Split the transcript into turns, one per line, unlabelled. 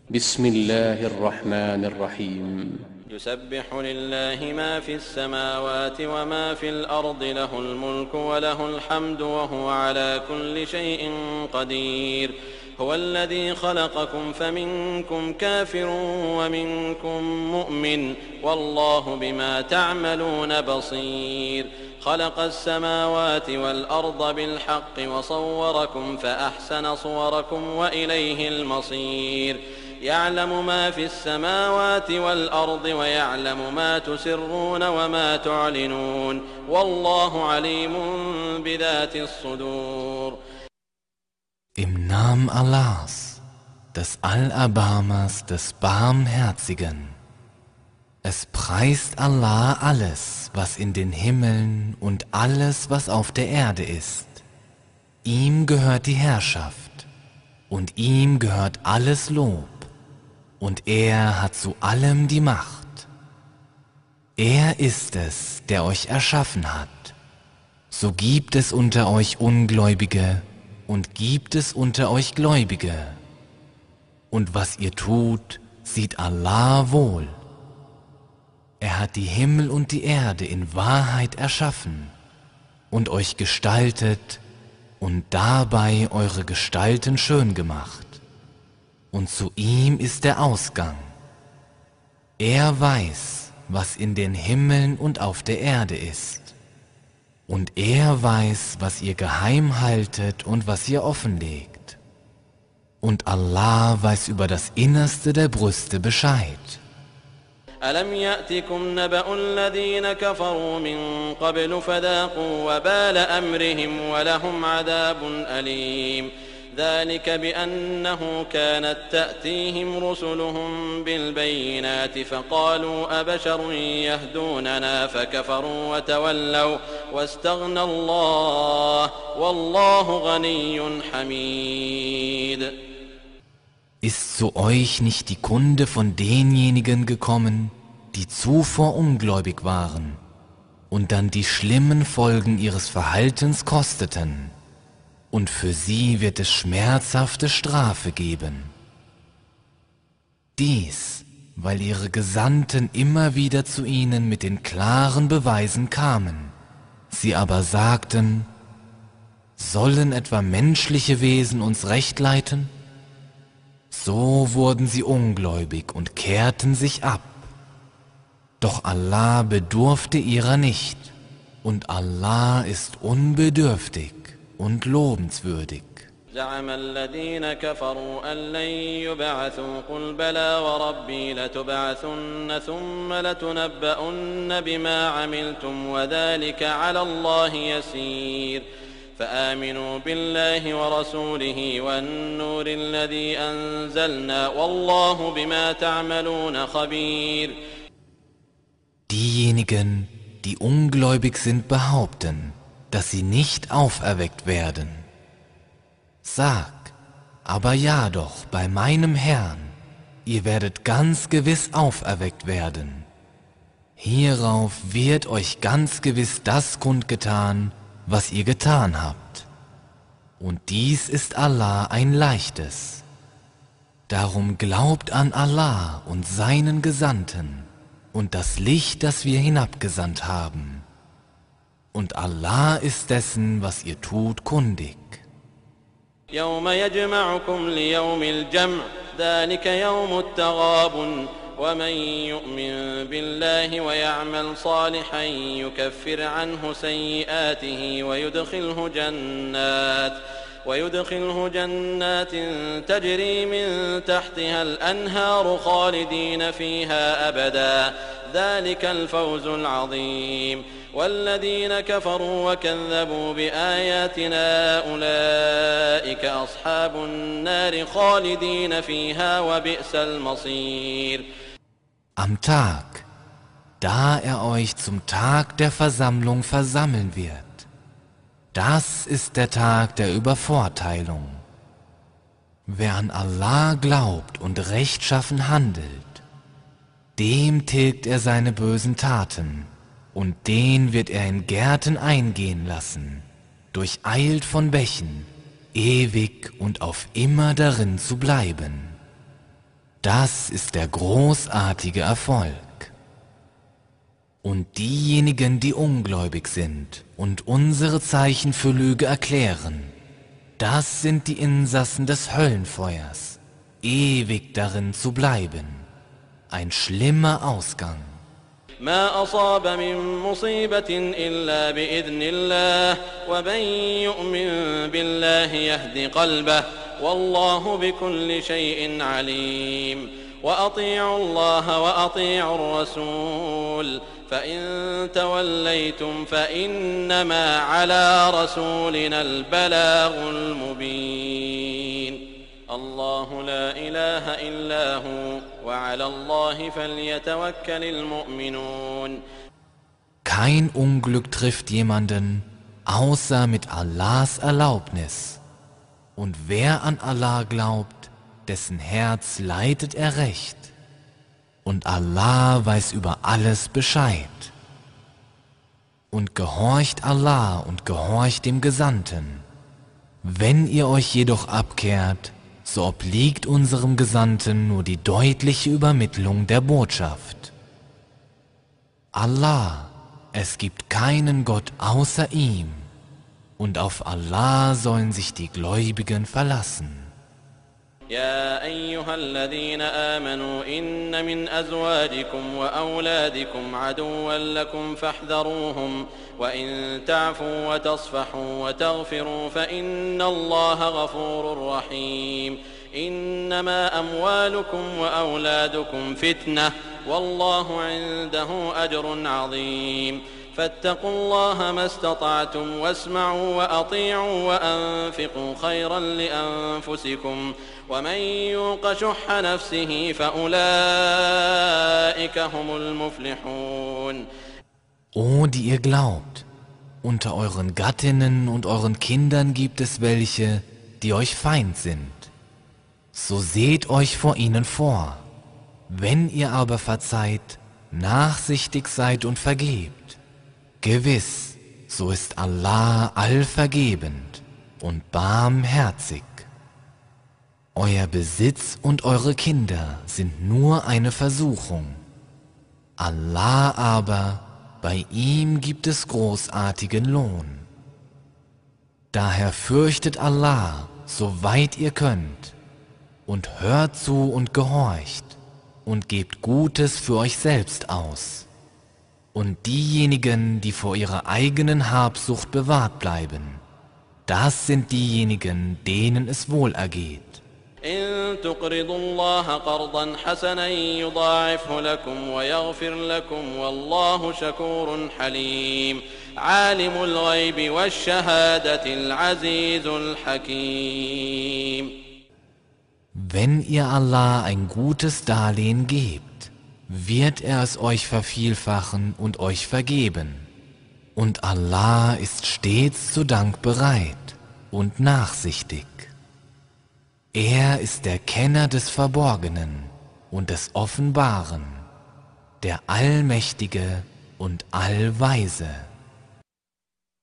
بسم الله الرحمن الرحيم
يسبح لله ما في السماوات وما في الأرض له الملك وله الحمد وهو على كل شيء قدير هو الذي خلقكم فمنكم كافر ومنكم مؤمن والله بما تعملون بصير خلق السماوات والأرض بالحق وصوركم فأحسن صوركم وإليه المصير يعلم ما في السماوات والأرض ويعلم ما تسرون وما تعلنون والله عليم بذات الصدور.
Im Namen Allahs, des Allerbarmers, des Barmherzigen. Es preist Allah alles, was in den Himmeln und alles, was auf der Erde ist. Ihm gehört die Herrschaft und ihm gehört alles Lob. Und er hat zu allem die Macht. Er ist es, der euch erschaffen hat. So gibt es unter euch Ungläubige und gibt es unter euch Gläubige. Und was ihr tut, sieht Allah wohl. Er hat die Himmel und die Erde in Wahrheit erschaffen und euch gestaltet und dabei eure Gestalten schön gemacht. Und zu ihm ist der Ausgang. Er weiß, was in den Himmeln und auf der Erde ist. Und er weiß, was ihr geheim haltet und was ihr offenlegt. Und Allah weiß über das Innerste der Brüste Bescheid.
ألم يأتكم نبأ الذين كفروا من قبل فذاقوا وبال أمرهم ولهم عذاب أليم ذلك بأنه كانت تأتيهم رسلهم بالبينات فقالوا أبشر يهدوننا فكفروا وتولوا واستغنى الله والله غني حميد.
Ist zu euch nicht die Kunde von denjenigen gekommen, die zuvor ungläubig waren und dann die schlimmen Folgen ihres Verhaltens kosteten? Und für sie wird es schmerzhafte Strafe geben. Dies, weil ihre Gesandten immer wieder zu ihnen mit den klaren Beweisen kamen. Sie aber sagten, sollen etwa menschliche Wesen uns recht leiten? So wurden sie ungläubig und kehrten sich ab. Doch Allah bedurfte ihrer nicht, und Allah ist unbedürftig und lobenswürdig.
زعم الذين كفروا أن لن يبعثوا قل بلى وربي لتبعثن ثم لتنبؤن بما عملتم وذلك على الله يسير فآمنوا بالله ورسوله والنور الذي أنزلنا والله بما تعملون خبير.
Diejenigen, die ungläubig sind, behaupten, dass sie nicht auferweckt werden. Sag, aber ja doch, bei meinem Herrn, ihr werdet ganz gewiss auferweckt werden. Hierauf wird euch ganz gewiss das kundgetan, was ihr getan habt. Und dies ist Allah ein Leichtes. Darum glaubt an Allah und seinen Gesandten und das Licht, das wir hinabgesandt haben. Und Allah ist dessen, was ihr tut, kundig.
يوم يجمعكم ليوم الجمع ذلك يوم التغابن ومن يؤمن بالله ويعمل صالحا يكفر عنه سيئاته ويدخله جنات تجري من تحتها الأنهار خالدين فيها أبدا ذلك الفوز العظيم والذين كفروا وكذبوا بآياتنا أولئك أصحاب النار خالدين فيها وبئس المصير.
Am Tag, da er euch zum Tag der Versammlung versammeln wird, das ist der Tag der Übervorteilung. Wer an Allah glaubt und rechtschaffen handelt, dem tilgt er seine bösen Taten und den wird er in Gärten eingehen lassen, durcheilt von Bächen, ewig und auf immer darin zu bleiben. das ist der großartige Erfolg. Und diejenigen, die ungläubig sind und unsere Zeichen für Lüge erklären, das sind die Insassen des Höllenfeuers, ewig darin zu bleiben. Ein schlimmer Ausgang.
ما أصاب من مصيبة إلا بإذن الله ومن يؤمن بالله يهد قلبه والله بكل شيء عليم وأطيعوا الله وأطيعوا الرسول فإن توليتم فإنما على رسولنا البلاغ المبين الله لا إله إلا هو وعلى الله فليتوكل المؤمنون.
Kein Unglück trifft jemanden, außer mit Allahs Erlaubnis. Und wer an Allah glaubt, dessen Herz leitet er recht. Und Allah weiß über alles Bescheid. Und gehorcht Allah und gehorcht dem Gesandten. Wenn ihr euch jedoch abkehrt, so obliegt unserem Gesandten nur die deutliche Übermittlung der Botschaft. Allah, es gibt keinen Gott außer ihm, und auf Allah sollen sich die Gläubigen verlassen.
يا أيها الذين آمنوا إن من أزواجكم وأولادكم عدوا لكم فاحذروهم وإن تعفوا وتصفحوا وتغفروا فإن الله غفور رحيم إنما أموالكم وأولادكم فتنة والله عنده أجر عظيم فاتقوا الله ما استطعتم واسمعوا وأطيعوا وأنفقوا خيرا لأنفسكم ومن يوق شح نفسه فأولئك هم المفلحون.
O, die ihr glaubt, unter euren Gattinnen und euren Kindern gibt es welche, die euch Feind sind. So seht euch vor ihnen vor. Wenn ihr aber verzeiht, nachsichtig seid und vergebt, gewiss, so ist Allah allvergebend und barmherzig. Euer Besitz und eure Kinder sind nur eine Versuchung. Allah aber, bei ihm gibt es großartigen Lohn. Daher fürchtet Allah, soweit ihr könnt, und hört zu und gehorcht, und gebt Gutes für euch selbst aus. Und diejenigen, die vor ihrer eigenen Habsucht bewahrt bleiben, das sind diejenigen, denen es wohl ergeht.
إن تقرضوا الله قرضا حسنا يضاعفه لكم ويغفر لكم والله شكور حليم عالم الغيب والشهادة العزيز الحكيم.
Wenn ihr Allah ein gutes Darlehen gebt, wird er es euch vervielfachen und euch vergeben. Und Allah ist stets zu Dank bereit und nachsichtig. Er ist der Kenner des Verborgenen und des Offenbaren, der Allmächtige und Allweise.